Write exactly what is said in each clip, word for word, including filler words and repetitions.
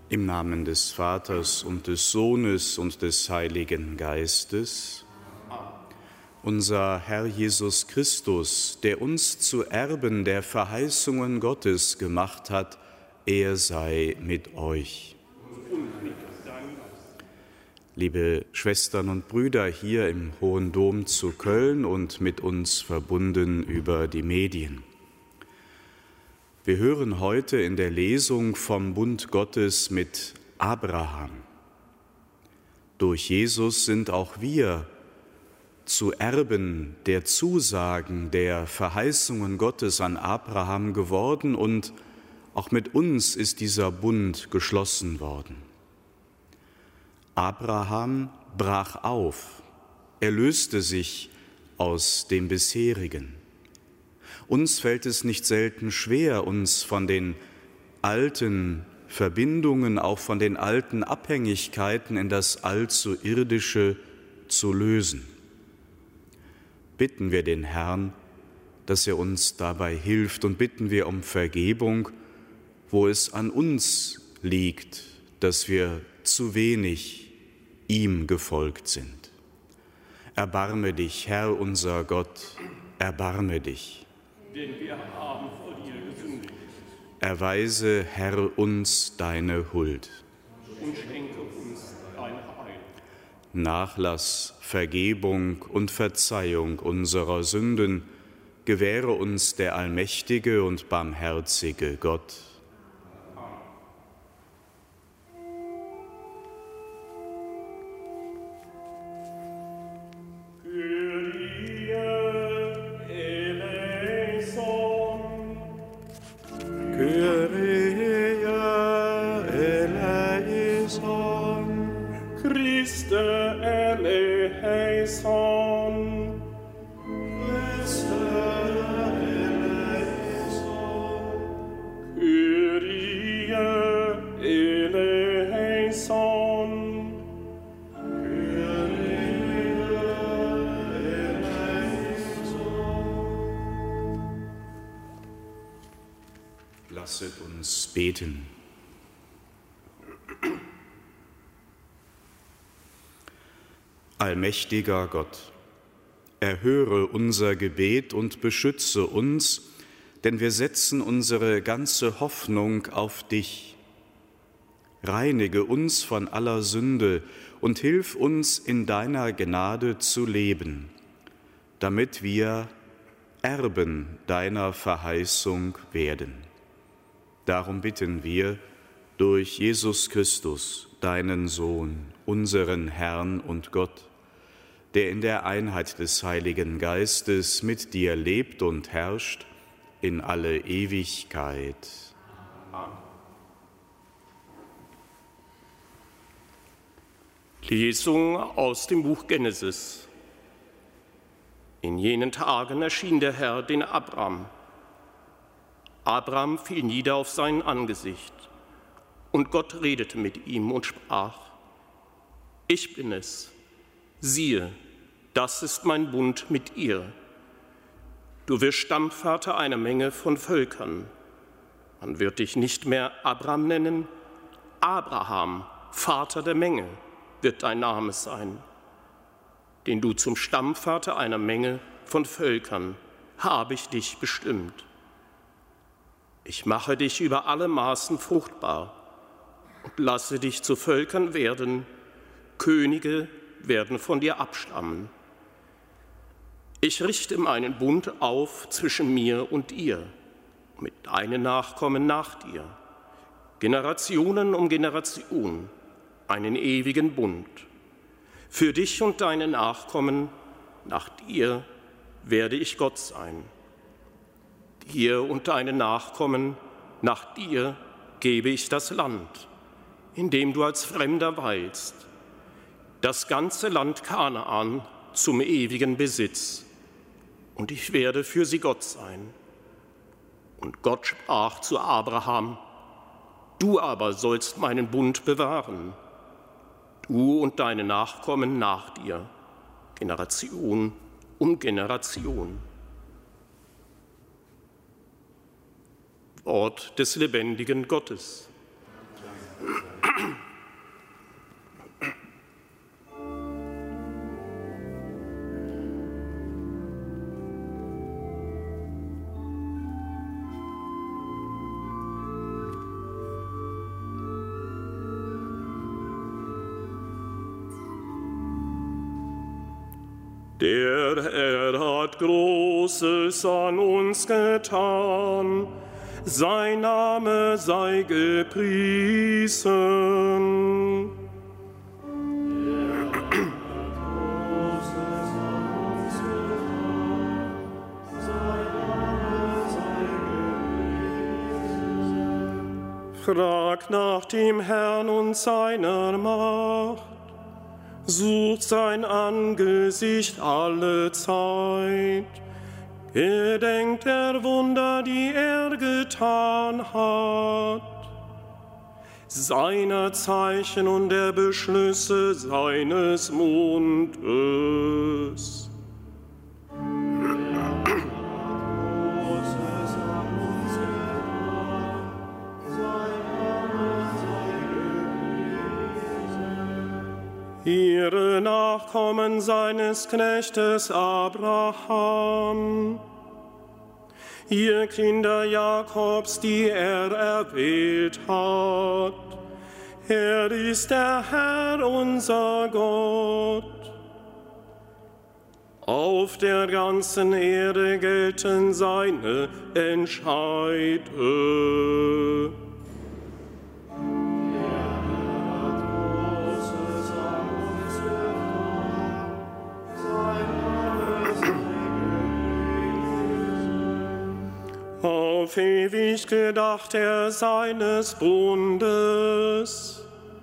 Im Namen des Vaters und des Sohnes und des Heiligen Geistes. Unser Herr Jesus Christus, der uns zu Erben der Verheißungen Gottes gemacht hat, er sei mit euch. Liebe Schwestern und Brüder hier im Hohen Dom zu Köln und mit uns verbunden über die Medien. Wir hören heute in der Lesung vom Bund Gottes mit Abraham. Durch Jesus sind auch wir zu Erben der Zusagen, der Verheißungen Gottes an Abraham geworden und auch mit uns ist dieser Bund geschlossen worden. Abraham brach auf, er löste sich aus dem Bisherigen. Uns fällt es nicht selten schwer, uns von den alten Verbindungen, auch von den alten Abhängigkeiten in das allzu Irdische zu lösen. Bitten wir den Herrn, dass er uns dabei hilft und bitten wir um Vergebung, wo es an uns liegt, dass wir zu wenig ihm gefolgt sind. Erbarme dich, Herr unser Gott, erbarme dich. Denn wir haben vor dir gesündigt. Erweise, Herr, uns deine Huld. Und schenke uns dein Heil. Nachlass, Vergebung und Verzeihung unserer Sünden gewähre uns der allmächtige und barmherzige Gott. Lasset uns beten. Allmächtiger Gott, erhöre unser Gebet und beschütze uns, denn wir setzen unsere ganze Hoffnung auf dich. Reinige uns von aller Sünde und hilf uns in deiner Gnade zu leben, damit wir Erben deiner Verheißung werden. Darum bitten wir durch Jesus Christus, deinen Sohn, unseren Herrn und Gott, der in der Einheit des Heiligen Geistes mit dir lebt und herrscht in alle Ewigkeit. Amen. Lesung aus dem Buch Genesis. In jenen Tagen erschien der Herr den Abram. Abram fiel nieder auf sein Angesicht, und Gott redete mit ihm und sprach: Ich bin es, siehe, das ist mein Bund mit ihr. Du wirst Stammvater einer Menge von Völkern. Man wird dich nicht mehr Abram nennen, Abraham, Vater der Menge, wird dein Name sein. Denn du zum Stammvater einer Menge von Völkern habe ich dich bestimmt. Ich mache dich über alle Maßen fruchtbar und lasse dich zu Völkern werden, Könige werden von dir abstammen. Ich richte meinen Bund auf zwischen mir und ihr, mit deinen Nachkommen nach dir, Generationen um Generation, einen ewigen Bund. Für dich und deine Nachkommen nach dir werde ich Gott sein. Dir und deine Nachkommen, nach dir gebe ich das Land, in dem du als Fremder weilst, das ganze Land Kanaan zum ewigen Besitz, und ich werde für sie Gott sein. Und Gott sprach zu Abraham: Du aber sollst meinen Bund bewahren, du und deine Nachkommen nach dir, Generation um Generation. Wort des lebendigen Gottes. Der Herr hat Großes an uns getan, sein Name sei gepriesen. Fragt nach dem Herrn und seiner Macht, sucht sein Angesicht alle Zeit, gedenkt der Wunder, die er getan hat, seiner Zeichen und der Beschlüsse seines Mundes. Ihre Nachkommen seines Knechtes Abraham, ihr Kinder Jakobs, die er erwählt hat. Er ist der Herr, unser Gott. Auf der ganzen Erde gelten seine Entscheide. Auf ewig gedacht er seines Bundes,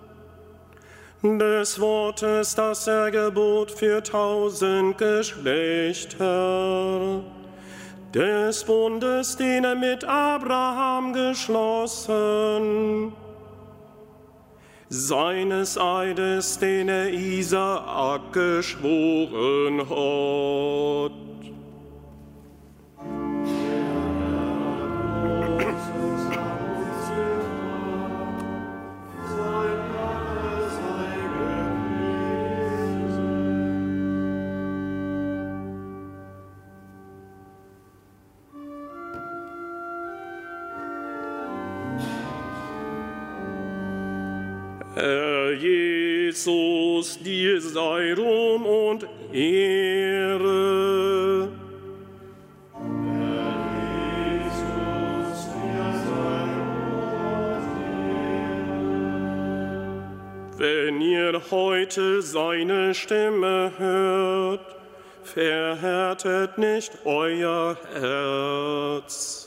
des Wortes, das er gebot für tausend Geschlechter, des Bundes, den er mit Abraham geschlossen, seines Eides, den er Isaak geschworen hat. Herr Jesus, dir sei Ruhm und Ehre. Herr Jesus, dir sei Ruhm und Ehre. Wenn ihr heute seine Stimme hört, verhärtet nicht euer Herz.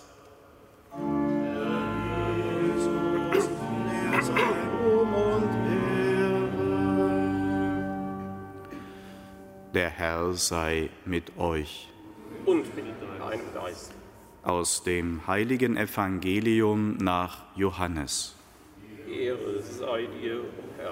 Der Herr sei mit euch. Und mit deinem Geist. Aus dem heiligen Evangelium nach Johannes. Ehre sei dir, o Herr.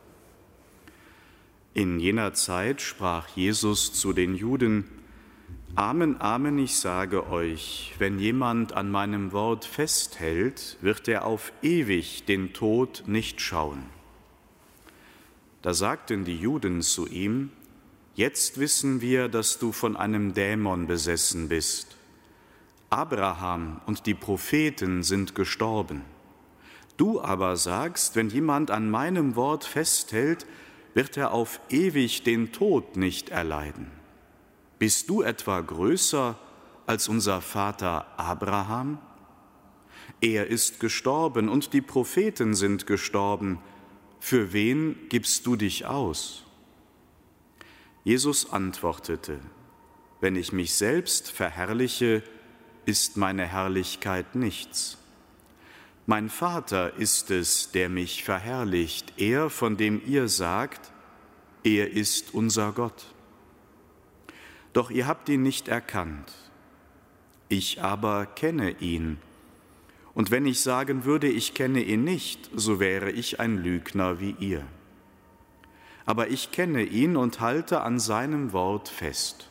In jener Zeit sprach Jesus zu den Juden: Amen, Amen, ich sage euch, wenn jemand an meinem Wort festhält, wird er auf ewig den Tod nicht schauen. Da sagten die Juden zu ihm: Jetzt wissen wir, dass du von einem Dämon besessen bist. Abraham und die Propheten sind gestorben. Du aber sagst, wenn jemand an meinem Wort festhält, wird er auf ewig den Tod nicht erleiden. Bist du etwa größer als unser Vater Abraham? Er ist gestorben und die Propheten sind gestorben. Für wen gibst du dich aus? Jesus antwortete: Wenn ich mich selbst verherrliche, ist meine Herrlichkeit nichts. Mein Vater ist es, der mich verherrlicht, er, von dem ihr sagt, er ist unser Gott. Doch ihr habt ihn nicht erkannt. Ich aber kenne ihn. Und wenn ich sagen würde, ich kenne ihn nicht, so wäre ich ein Lügner wie ihr. Aber ich kenne ihn und halte an seinem Wort fest.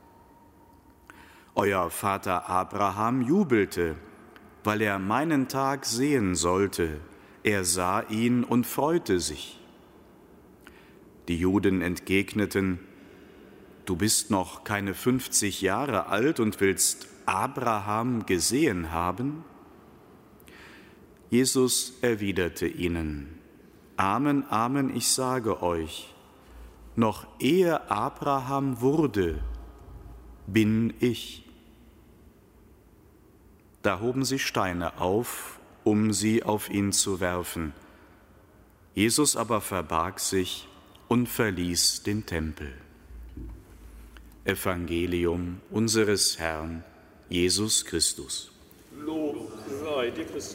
Euer Vater Abraham jubelte, weil er meinen Tag sehen sollte. Er sah ihn und freute sich. Die Juden entgegneten: Du bist noch keine fünfzig Jahre alt und willst Abraham gesehen haben? Jesus erwiderte ihnen: Amen, Amen, ich sage euch, noch ehe Abraham wurde, bin ich. Da hoben sie Steine auf, um sie auf ihn zu werfen. Jesus aber verbarg sich und verließ den Tempel. Evangelium unseres Herrn Jesus Christus. Lob sei dir, Christus.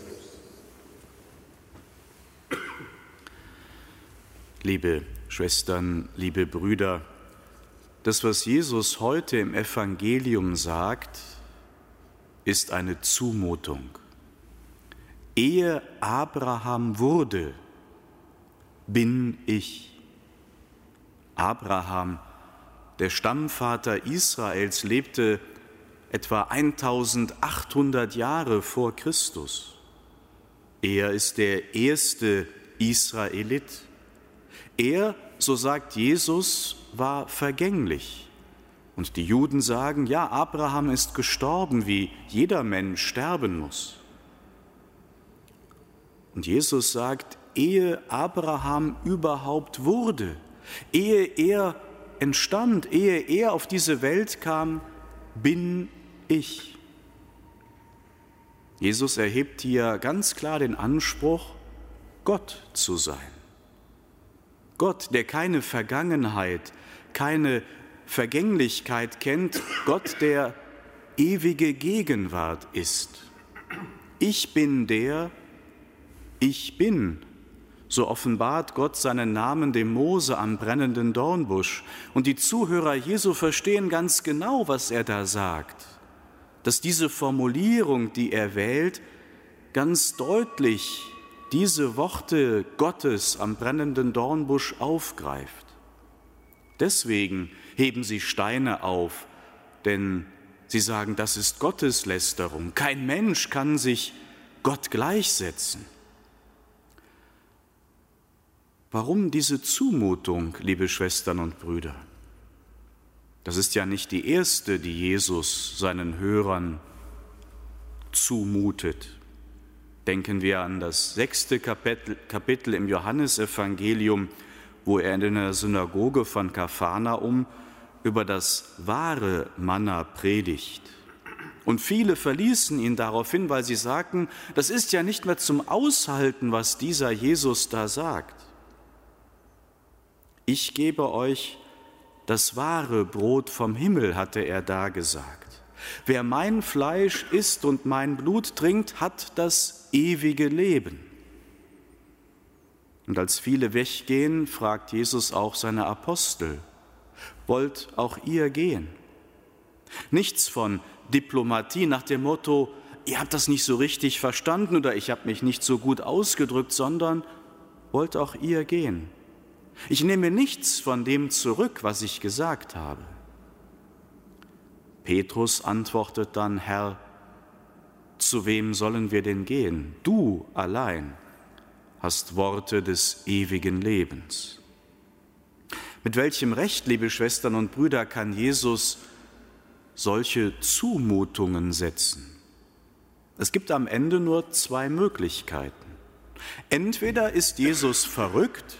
Liebe Schwestern, liebe Brüder, das, was Jesus heute im Evangelium sagt, ist eine Zumutung. Ehe Abraham wurde, bin ich. Abraham, der Stammvater Israels, lebte etwa eintausendachthundert Jahre vor Christus. Er ist der erste Israelit. Er, so sagt Jesus, war vergänglich. Und die Juden sagen, ja, Abraham ist gestorben, wie jeder Mensch sterben muss. Und Jesus sagt, ehe Abraham überhaupt wurde, ehe er entstand, ehe er auf diese Welt kam, bin ich. Jesus erhebt hier ganz klar den Anspruch, Gott zu sein. Gott, der keine Vergangenheit, keine Vergänglichkeit kennt, Gott, der ewige Gegenwart ist. Ich bin der, ich bin. So offenbart Gott seinen Namen dem Mose am brennenden Dornbusch. Und die Zuhörer Jesu verstehen ganz genau, was er da sagt. Dass diese Formulierung, die er wählt, ganz deutlich diese Worte Gottes am brennenden Dornbusch aufgreift. Deswegen heben sie Steine auf, denn sie sagen, das ist Gotteslästerung. Kein Mensch kann sich Gott gleichsetzen. Warum diese Zumutung, liebe Schwestern und Brüder? Das ist ja nicht die erste, die Jesus seinen Hörern zumutet. Denken wir an das sechste Kapitel, Kapitel im Johannesevangelium, wo er in der Synagoge von Kapharnaum über das wahre Manna predigt. Und viele verließen ihn daraufhin, weil sie sagten, das ist ja nicht mehr zum Aushalten, was dieser Jesus da sagt. Ich gebe euch das wahre Brot vom Himmel, hatte er da gesagt. Wer mein Fleisch isst und mein Blut trinkt, hat das ewige Leben. Und als viele weggehen, fragt Jesus auch seine Apostel, wollt auch ihr gehen? Nichts von Diplomatie nach dem Motto, ihr habt das nicht so richtig verstanden oder ich habe mich nicht so gut ausgedrückt, sondern wollt auch ihr gehen? Ich nehme nichts von dem zurück, was ich gesagt habe. Petrus antwortet dann, Herr, zu wem sollen wir denn gehen? Du allein hast Worte des ewigen Lebens. Mit welchem Recht, liebe Schwestern und Brüder, kann Jesus solche Zumutungen setzen? Es gibt am Ende nur zwei Möglichkeiten. Entweder ist Jesus verrückt,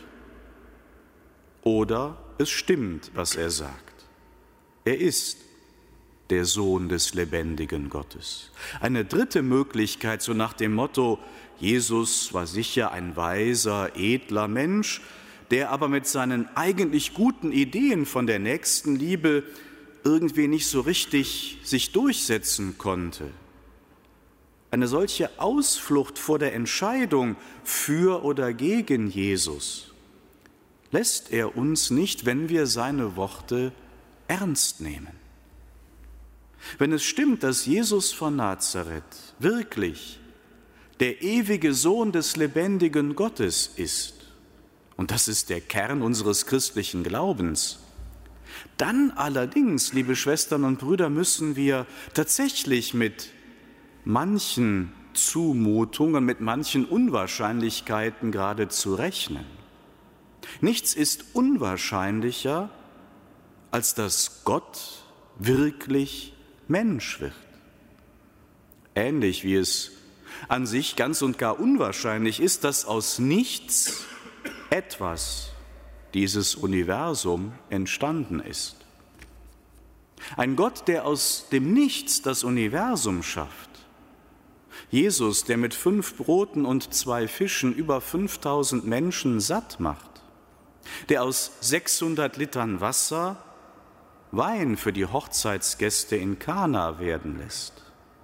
oder es stimmt, was er sagt. Er ist der Sohn des lebendigen Gottes. Eine dritte Möglichkeit, so nach dem Motto, Jesus war sicher ein weiser, edler Mensch, der aber mit seinen eigentlich guten Ideen von der Nächstenliebe irgendwie nicht so richtig sich durchsetzen konnte. Eine solche Ausflucht vor der Entscheidung für oder gegen Jesus lässt er uns nicht, wenn wir seine Worte ernst nehmen. Wenn es stimmt, dass Jesus von Nazareth wirklich der ewige Sohn des lebendigen Gottes ist, und das ist der Kern unseres christlichen Glaubens, dann allerdings, liebe Schwestern und Brüder, müssen wir tatsächlich mit manchen Zumutungen, mit manchen Unwahrscheinlichkeiten geradezu rechnen. Nichts ist unwahrscheinlicher, als dass Gott wirklich Mensch wird. Ähnlich wie es an sich ganz und gar unwahrscheinlich ist, dass aus nichts etwas dieses Universum entstanden ist. Ein Gott, der aus dem Nichts das Universum schafft. Jesus, der mit fünf Broten und zwei Fischen über fünftausend Menschen satt macht. Der aus sechshundert Litern Wasser Wein für die Hochzeitsgäste in Kana werden lässt.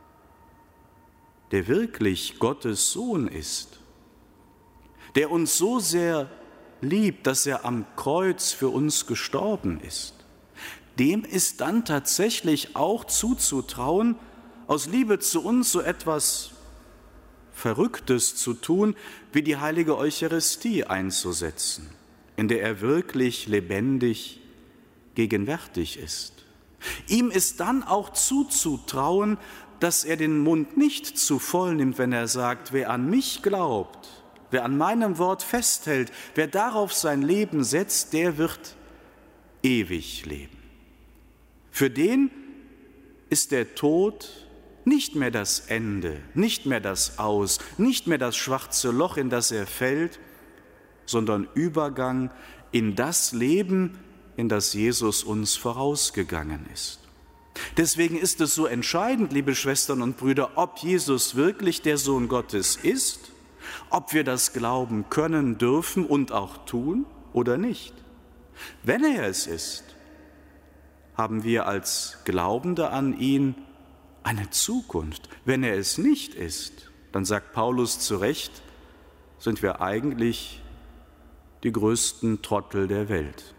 Der wirklich Gottes Sohn ist. Der uns so sehr liebt, dass er am Kreuz für uns gestorben ist. Dem ist dann tatsächlich auch zuzutrauen, aus Liebe zu uns so etwas Verrücktes zu tun, wie die heilige Eucharistie einzusetzen, in der er wirklich lebendig gegenwärtig ist. Ihm ist dann auch zuzutrauen, dass er den Mund nicht zu voll nimmt, wenn er sagt, wer an mich glaubt, wer an meinem Wort festhält, wer darauf sein Leben setzt, der wird ewig leben. Für den ist der Tod nicht mehr das Ende, nicht mehr das Aus, nicht mehr das schwarze Loch, in das er fällt, sondern Übergang in das Leben, in das Jesus uns vorausgegangen ist. Deswegen ist es so entscheidend, liebe Schwestern und Brüder, ob Jesus wirklich der Sohn Gottes ist, ob wir das glauben können, dürfen und auch tun oder nicht. Wenn er es ist, haben wir als Glaubende an ihn eine Zukunft. Wenn er es nicht ist, dann sagt Paulus zu Recht, sind wir eigentlich die größten Trottel der Welt.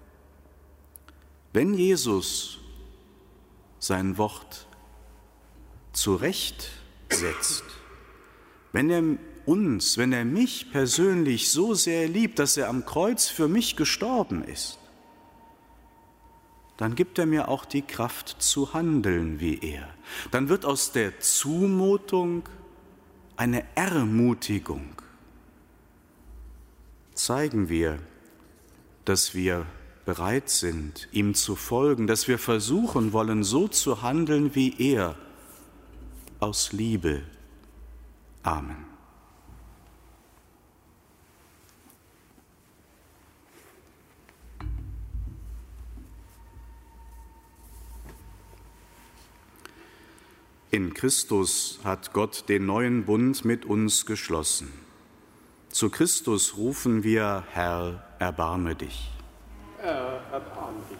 Wenn Jesus sein Wort zurechtsetzt, wenn er uns, wenn er mich persönlich so sehr liebt, dass er am Kreuz für mich gestorben ist, dann gibt er mir auch die Kraft zu handeln wie er. Dann wird aus der Zumutung eine Ermutigung. Zeigen wir, dass wir bereit sind, ihm zu folgen, dass wir versuchen wollen, so zu handeln wie er, aus Liebe. Amen. In Christus hat Gott den neuen Bund mit uns geschlossen. Zu Christus rufen wir, Herr, erbarme dich. Herr, erbarme dich.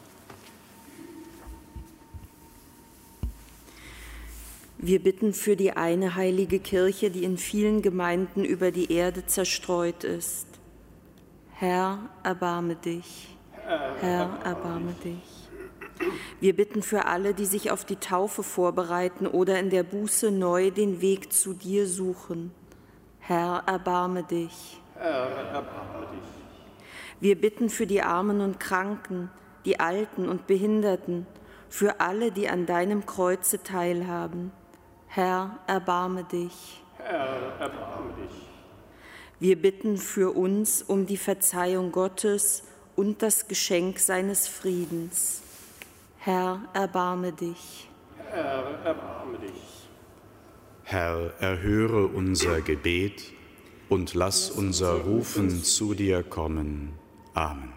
Wir bitten für die eine heilige Kirche, die in vielen Gemeinden über die Erde zerstreut ist. Herr, erbarme dich. Herr, erbarme dich. Wir bitten für alle, die sich auf die Taufe vorbereiten oder in der Buße neu den Weg zu dir suchen. Herr, erbarme dich. Herr, erbarme dich. Wir bitten für die Armen und Kranken, die Alten und Behinderten, für alle, die an deinem Kreuze teilhaben. Herr, erbarme dich. Herr, erbarme dich. Wir bitten für uns um die Verzeihung Gottes und das Geschenk seines Friedens. Herr, erbarme dich. Herr, erbarme dich. Herr, erhöre unser Gebet und lass unser Rufen zu dir kommen. Amen.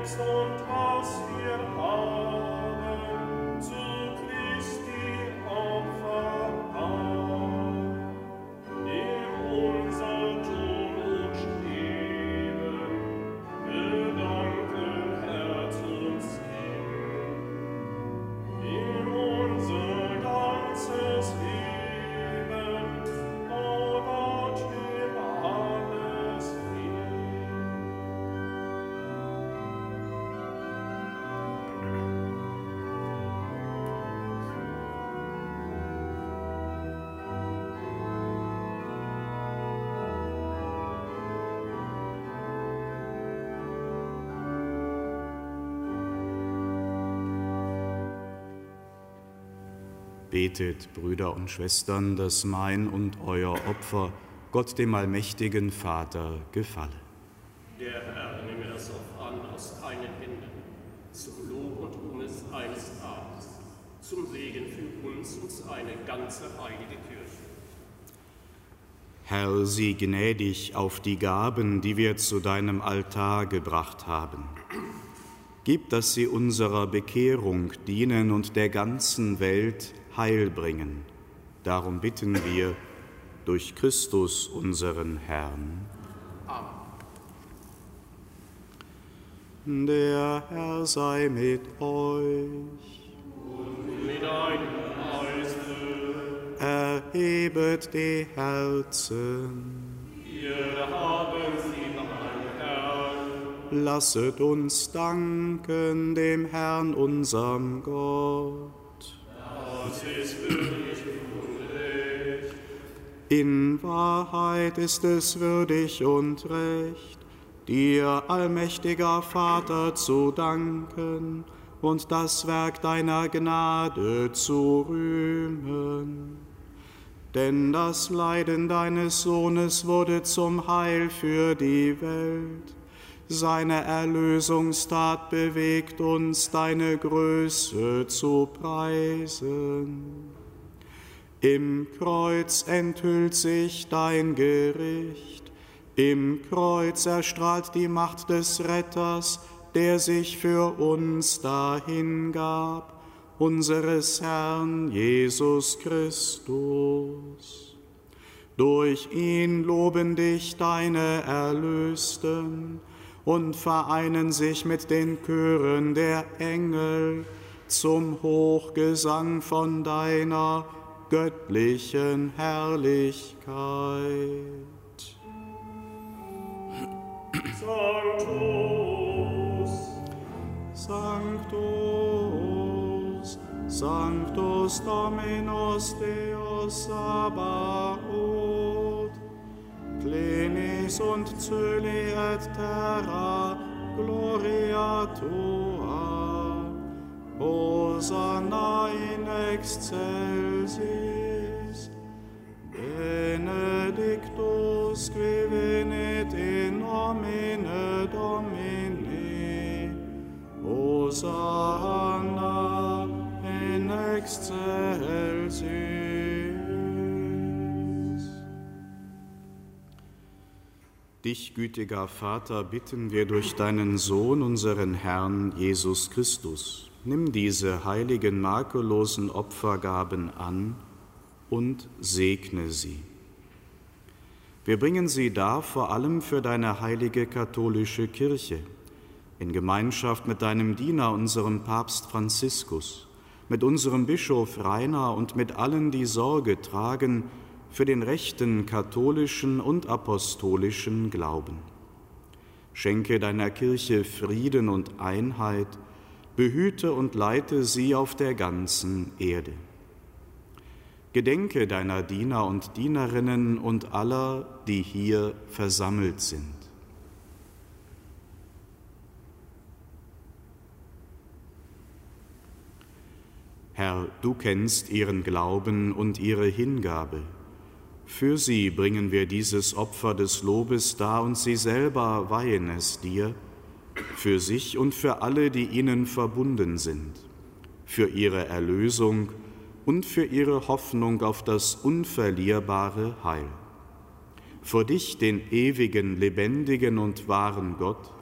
Betet, Brüder und Schwestern, dass mein und euer Opfer Gott dem allmächtigen Vater gefalle. Der Herr nehme das Opfer an aus deinen Händen, zum Lob und Ruhm eines Tages, zum Segen für uns und seine ganze heilige Kirche. Herr, sieh gnädig auf die Gaben, die wir zu deinem Altar gebracht haben. Gib, dass sie unserer Bekehrung dienen und der ganzen Welt Heil bringen. Darum bitten wir durch Christus, unseren Herrn. Amen. Der Herr sei mit euch. Und mit deinem Geiste. Erhebet die Herzen. Wir haben sie beim Herrn. Lasset uns danken dem Herrn, unserem Gott. Das ist würdig und recht. In Wahrheit ist es würdig und recht, dir, allmächtiger Vater, zu danken und das Werk deiner Gnade zu rühmen. Denn das Leiden deines Sohnes wurde zum Heil für die Welt. Seine Erlösungstat bewegt uns, deine Größe zu preisen. Im Kreuz enthüllt sich dein Gericht, im Kreuz erstrahlt die Macht des Retters, der sich für uns dahingab, unseres Herrn Jesus Christus. Durch ihn loben dich deine Erlösten und vereinen sich mit den Chören der Engel zum Hochgesang von deiner göttlichen Herrlichkeit. Sanctus, Sanctus, Sanctus Dominus Deus Sabaoth, Plenis und Cöli et terra gloria tua, Hosanna in excelsis, benedictus qui venit in nomine Domini, Hosanna in excelsis. Dich, gütiger Vater, bitten wir durch deinen Sohn, unseren Herrn Jesus Christus. Nimm diese heiligen, makellosen Opfergaben an und segne sie. Wir bringen sie dar vor allem für deine heilige katholische Kirche, in Gemeinschaft mit deinem Diener, unserem Papst Franziskus, mit unserem Bischof Rainer und mit allen, die Sorge tragen für den rechten katholischen und apostolischen Glauben. Schenke deiner Kirche Frieden und Einheit, behüte und leite sie auf der ganzen Erde. Gedenke deiner Diener und Dienerinnen und aller, die hier versammelt sind. Herr, du kennst ihren Glauben und ihre Hingabe. Für sie bringen wir dieses Opfer des Lobes dar und sie selber weihen es dir, für sich und für alle, die ihnen verbunden sind, für ihre Erlösung und für ihre Hoffnung auf das unverlierbare Heil. Vor dich, den ewigen, lebendigen und wahren Gott,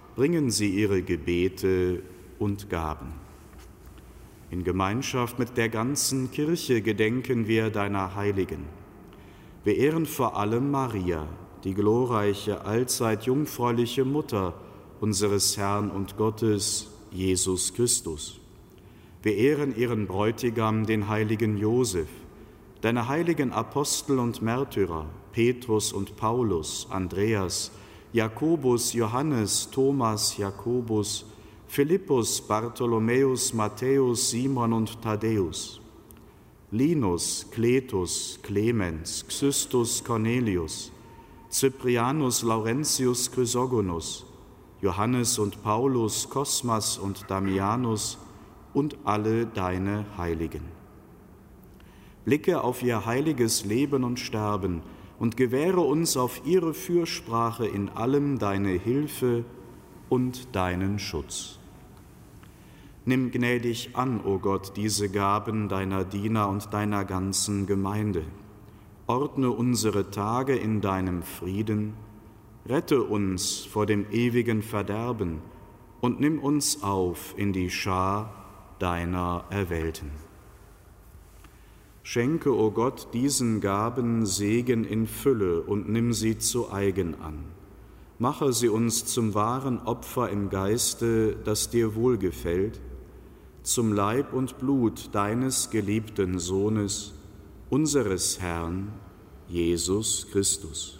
bringen sie ihre Gebete und Gaben. In Gemeinschaft mit der ganzen Kirche gedenken wir deiner Heiligen. Wir ehren vor allem Maria, die glorreiche, allzeit jungfräuliche Mutter unseres Herrn und Gottes, Jesus Christus. Wir ehren ihren Bräutigam, den heiligen Josef, deine heiligen Apostel und Märtyrer, Petrus und Paulus, Andreas, Jakobus, Johannes, Thomas, Jakobus, Philippus, Bartholomäus, Matthäus, Simon und Thaddäus, Linus, Cletus, Clemens, Xystus, Cornelius, Cyprianus, Laurentius, Chrysogonus, Johannes und Paulus, Kosmas und Damianus und alle deine Heiligen. Blicke auf ihr heiliges Leben und Sterben und gewähre uns auf ihre Fürsprache in allem deine Hilfe und deinen Schutz. Nimm gnädig an, o Gott, diese Gaben deiner Diener und deiner ganzen Gemeinde. Ordne unsere Tage in deinem Frieden, rette uns vor dem ewigen Verderben und nimm uns auf in die Schar deiner Erwählten. Schenke, o Gott, diesen Gaben Segen in Fülle und nimm sie zu eigen an. Mache sie uns zum wahren Opfer im Geiste, das dir wohlgefällt, zum Leib und Blut deines geliebten Sohnes, unseres Herrn, Jesus Christus.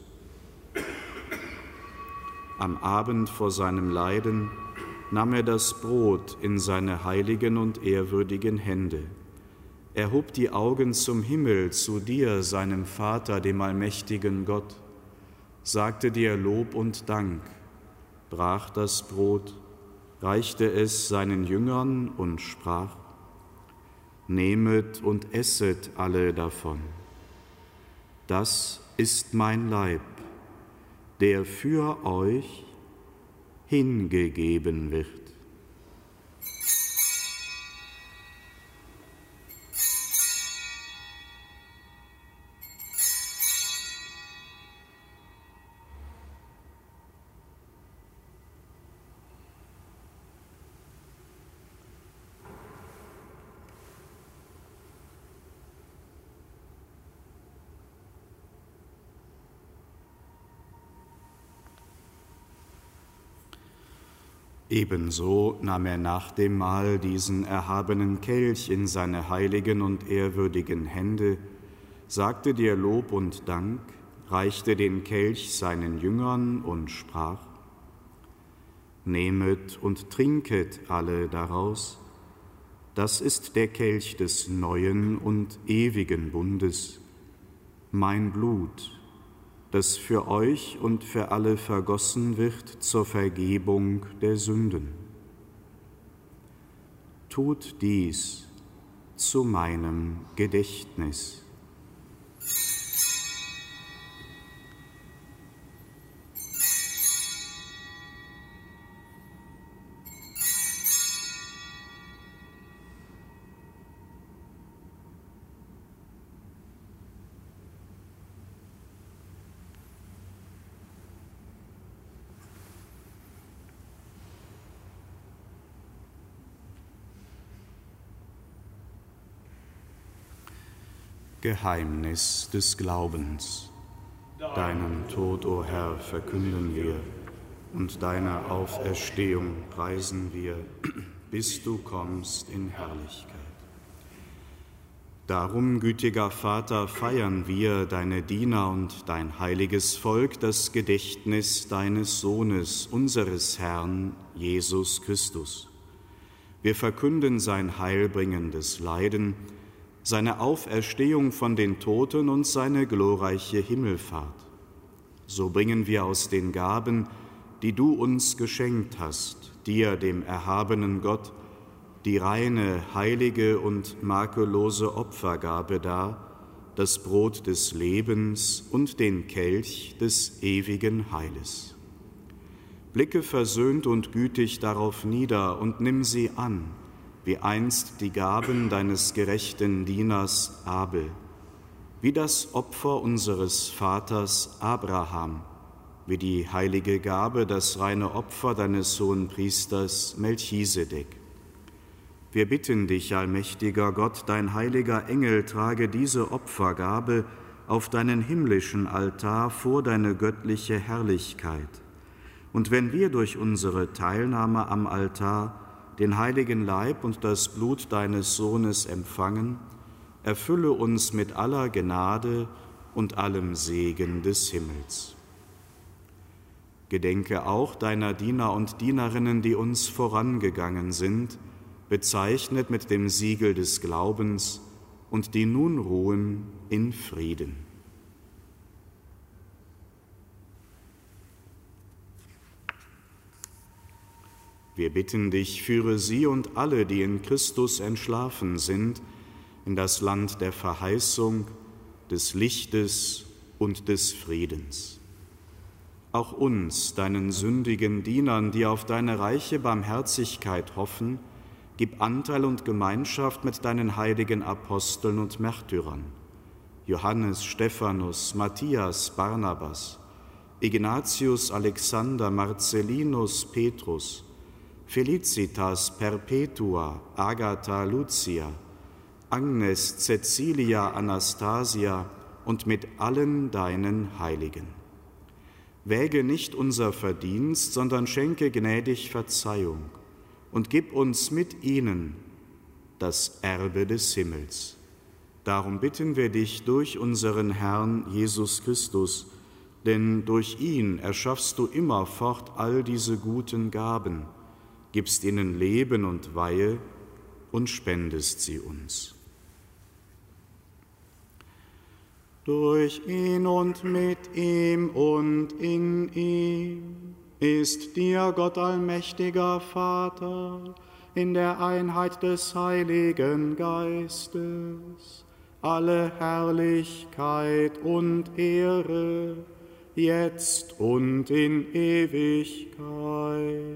Am Abend vor seinem Leiden nahm er das Brot in seine heiligen und ehrwürdigen Hände. Er hob die Augen zum Himmel, zu dir, seinem Vater, dem allmächtigen Gott, sagte dir Lob und Dank, brach das Brot, reichte es seinen Jüngern und sprach: Nehmet und esset alle davon. Das ist mein Leib, der für euch hingegeben wird. Ebenso nahm er nach dem Mahl diesen erhabenen Kelch in seine heiligen und ehrwürdigen Hände, sagte dir Lob und Dank, reichte den Kelch seinen Jüngern und sprach: Nehmet und trinket alle daraus, das ist der Kelch des neuen und ewigen Bundes, mein Blut, das für euch und für alle vergossen wird zur Vergebung der Sünden. Tut dies zu meinem Gedächtnis. Geheimnis des Glaubens. Deinen Tod, o Herr, verkünden wir, und deine Auferstehung preisen wir, bis du kommst in Herrlichkeit. Darum, gütiger Vater, feiern wir, deine Diener und dein heiliges Volk, das Gedächtnis deines Sohnes, unseres Herrn, Jesus Christus. Wir verkünden sein heilbringendes Leiden, seine Auferstehung von den Toten und seine glorreiche Himmelfahrt. So bringen wir aus den Gaben, die du uns geschenkt hast, dir, dem erhabenen Gott, die reine, heilige und makellose Opfergabe dar, das Brot des Lebens und den Kelch des ewigen Heiles. Blicke versöhnt und gütig darauf nieder und nimm sie an, wie einst die Gaben deines gerechten Dieners Abel, wie das Opfer unseres Vaters Abraham, wie die heilige Gabe, das reine Opfer deines Hohenpriesters Melchisedek. Wir bitten dich, allmächtiger Gott, dein heiliger Engel trage diese Opfergabe auf deinen himmlischen Altar vor deine göttliche Herrlichkeit. Und wenn wir durch unsere Teilnahme am Altar den heiligen Leib und das Blut deines Sohnes empfangen, erfülle uns mit aller Gnade und allem Segen des Himmels. Gedenke auch deiner Diener und Dienerinnen, die uns vorangegangen sind, bezeichnet mit dem Siegel des Glaubens und die nun ruhen in Frieden. Wir bitten dich, führe sie und alle, die in Christus entschlafen sind, in das Land der Verheißung, des Lichtes und des Friedens. Auch uns, deinen sündigen Dienern, die auf deine reiche Barmherzigkeit hoffen, gib Anteil und Gemeinschaft mit deinen heiligen Aposteln und Märtyrern, Johannes, Stephanus, Matthias, Barnabas, Ignatius, Alexander, Marcellinus, Petrus, Felicitas, Perpetua, Agatha, Lucia, Agnes, Cäcilia, Anastasia und mit allen deinen Heiligen. Wäge nicht unser Verdienst, sondern schenke gnädig Verzeihung und gib uns mit ihnen das Erbe des Himmels. Darum bitten wir dich durch unseren Herrn Jesus Christus, denn durch ihn erschaffst du immerfort all diese guten Gaben, gibst ihnen Leben und Weihe und spendest sie uns. Durch ihn und mit ihm und in ihm ist dir, Gott allmächtiger Vater, in der Einheit des Heiligen Geistes, alle Herrlichkeit und Ehre, jetzt und in Ewigkeit.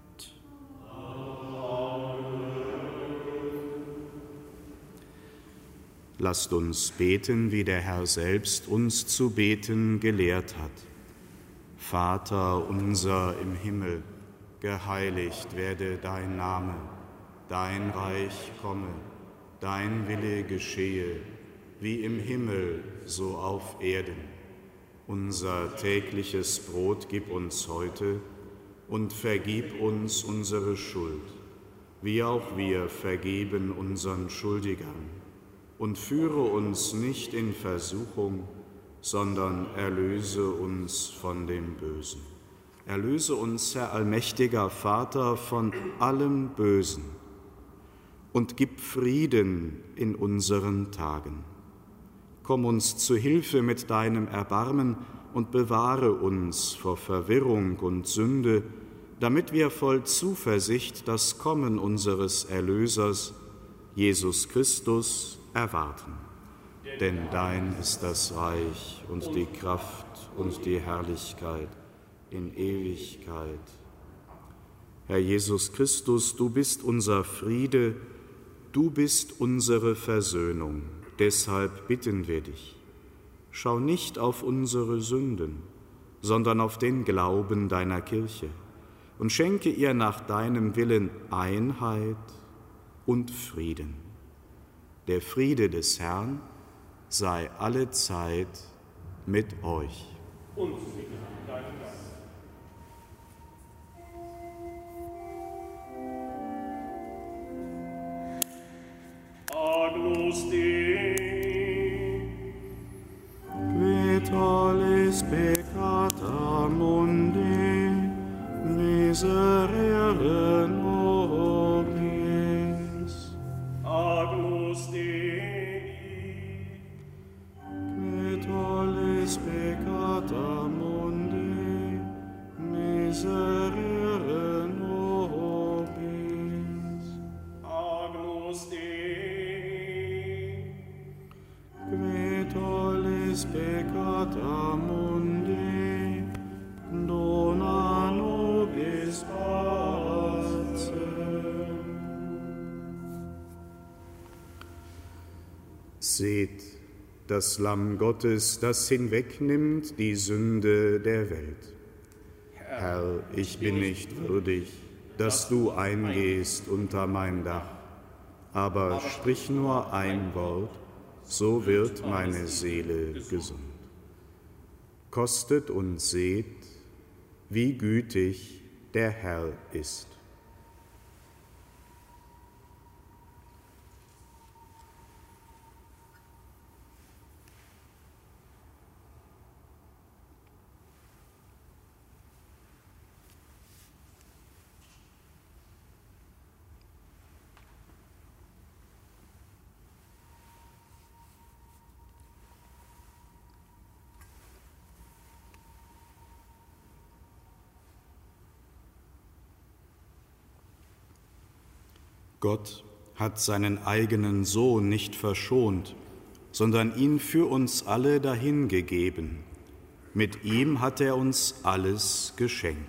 Lasst uns beten, wie der Herr selbst uns zu beten gelehrt hat. Vater unser im Himmel, geheiligt werde dein Name, dein Reich komme, dein Wille geschehe, wie im Himmel, so auf Erden. Unser tägliches Brot gib uns heute und vergib uns unsere Schuld, wie auch wir vergeben unseren Schuldigern. Und führe uns nicht in Versuchung, sondern erlöse uns von dem Bösen. Erlöse uns, Herr allmächtiger Vater, von allem Bösen und gib Frieden in unseren Tagen. Komm uns zu Hilfe mit deinem Erbarmen und bewahre uns vor Verwirrung und Sünde, damit wir voll Zuversicht das Kommen unseres Erlösers, Jesus Christus, erwarten. Denn dein ist das Reich und die Kraft und die Herrlichkeit in Ewigkeit. Herr Jesus Christus, du bist unser Friede, du bist unsere Versöhnung. Deshalb bitten wir dich, schau nicht auf unsere Sünden, sondern auf den Glauben deiner Kirche und schenke ihr nach deinem Willen Einheit und Frieden. Der Friede des Herrn sei allezeit mit euch. Und mit deinem Geist. Agnus Dei, qui tollis peccata mundi, miserere nobis. Agnus Dei, qui tollis peccata mundi, miserere nobis. Agnus Dei, qui tollis peccata mundi, dona nobis pacem. Seht, das Lamm Gottes, das hinwegnimmt die Sünde der Welt. Herr, ich bin nicht würdig, dass du eingehst unter mein Dach, aber sprich nur ein Wort, so wird meine Seele gesund. Kostet und seht, wie gütig der Herr ist. Gott hat seinen eigenen Sohn nicht verschont, sondern ihn für uns alle dahingegeben. Mit ihm hat er uns alles geschenkt.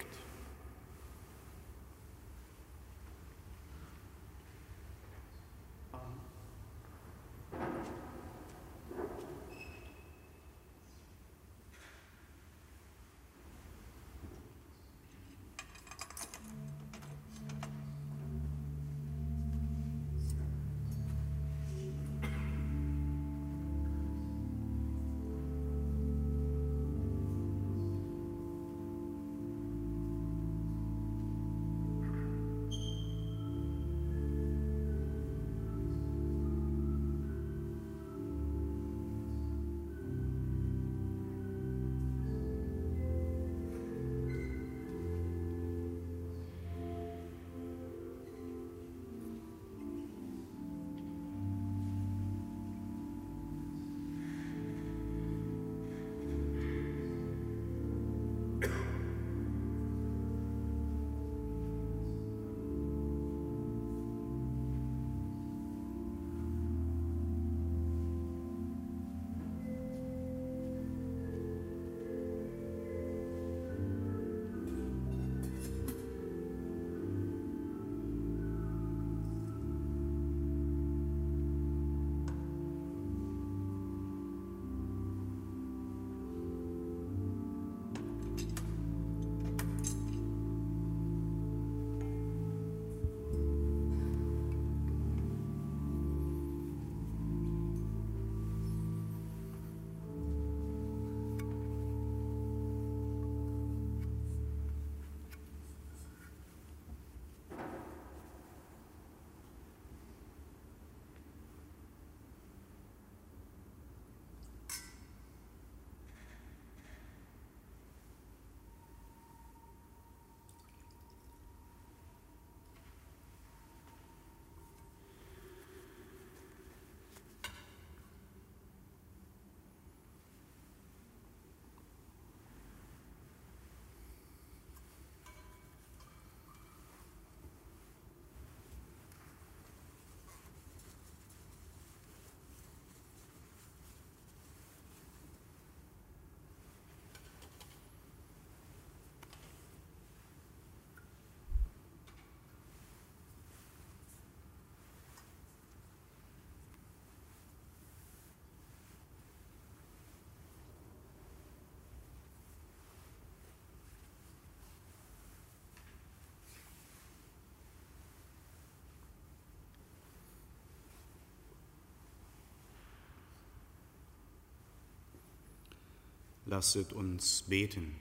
Lasset uns beten.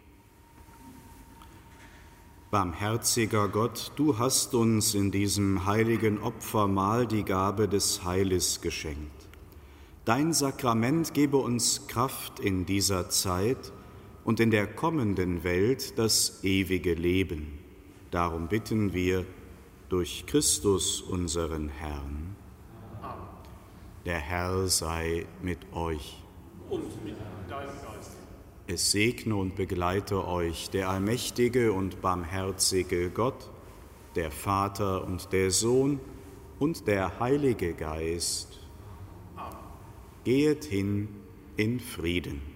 Barmherziger Gott, du hast uns in diesem heiligen Opfermahl die Gabe des Heiles geschenkt. Dein Sakrament gebe uns Kraft in dieser Zeit und in der kommenden Welt das ewige Leben. Darum bitten wir durch Christus, unseren Herrn. Amen. Der Herr sei mit euch. Und mit deinem Geist. Es segne und begleite euch der allmächtige und barmherzige Gott, der Vater und der Sohn und der Heilige Geist. Amen. Gehet hin in Frieden.